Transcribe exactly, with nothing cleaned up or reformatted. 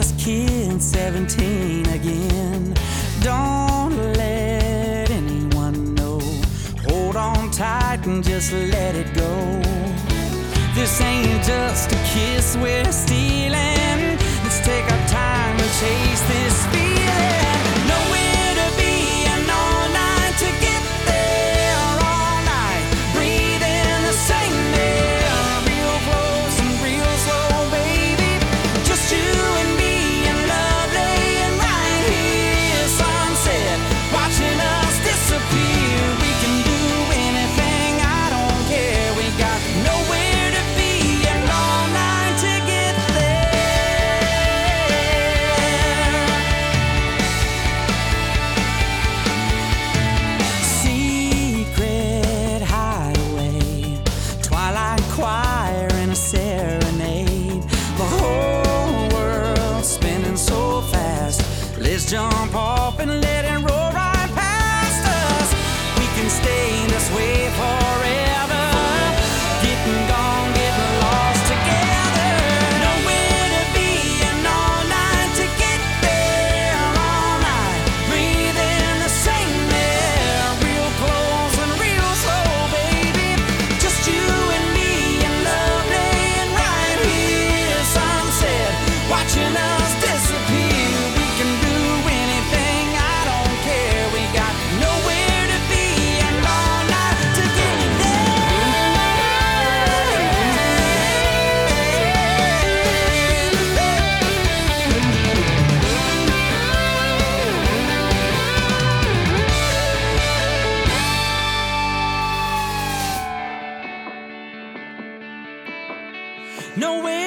this kid seventeen again. Don't let anyone know. Hold on tight and just let it go. This ain't just a kiss we're stealing. Let's take our time and chase this feeling. Nowhere to be and all night to get there. All night, breathing the same air. Real close and real slow, baby. Just you and me and love laying right here. Sunset, watching us disappear. We can do anything, I don't care. We got nowhere to be and all night to get there. Secret hideaway, twilight choir and a serenade. The whole world's spinning so fast. Let's jump off and let it roll right past us. We can stay this way forever. Getting gone, getting lost together. Nowhere to be and all night to get there. All night, breathing the same air. Real close and real slow, baby. Just you and me and love laying right here. Sunset, watching us disappear. We can do anything, I don't care. We got nowhere to be and all night to get there. Nowhere